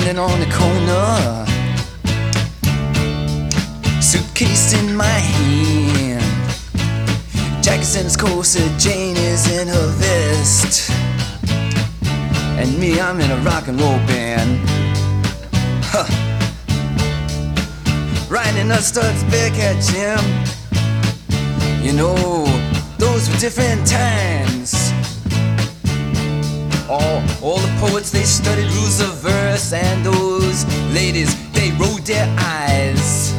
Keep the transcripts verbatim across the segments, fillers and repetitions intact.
standing on the corner, suitcase in my hand, Jack's in his corset, Jane is in her vest, and me, I'm in a rock and roll band. Huh. Riding a Studs Bearcat, Jim. You know, those were different times. All, all the poets, they studied rules of verse, and those ladies, they rolled their eyes.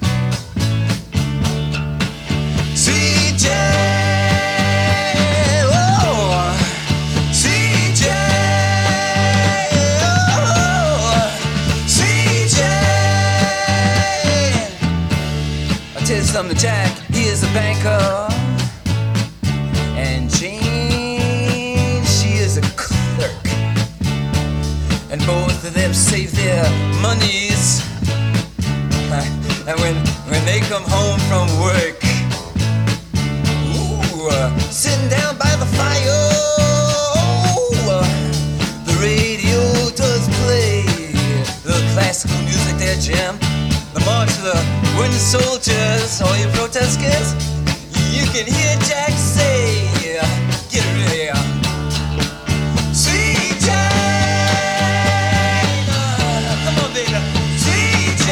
C J, oh, C J, oh, C J. I'll tell you something, Jack, he is a banker, and Jane, she is a clerk, and both of them save their monies, and when, when they come home from work, Uh, sitting down by the fire, oh, the radio does play the classical music there, Jim. The march of the wooden soldiers, all you protesters, you can hear Jack say, get ready, C J, uh, come on, baby, C J.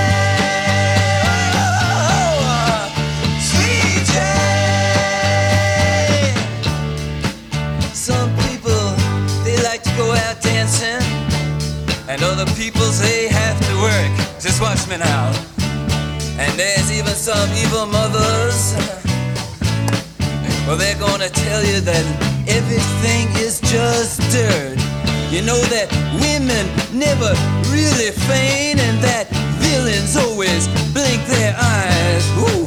Go out dancing, and other people say have to work. Just watch me now. And there's even some evil mothers, well, they're gonna tell you that everything is just dirt. You know that women never really feign, and that villains always blink their eyes. Ooh.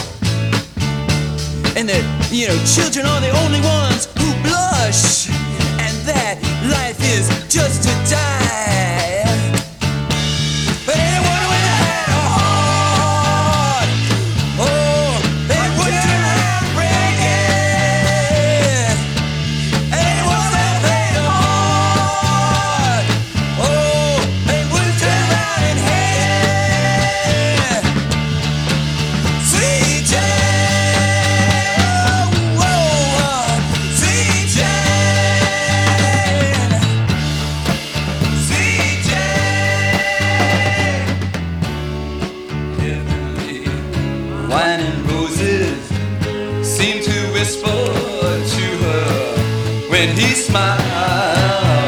And that, you know, children are the only ones who blush, that life is just to die. But anyone with a had a heart, oh, they wouldn't turn around breaking. Anyone that had a heart, oh, they wouldn't turn around and hate. C J. Wine and roses seem to whisper to her when he smiles.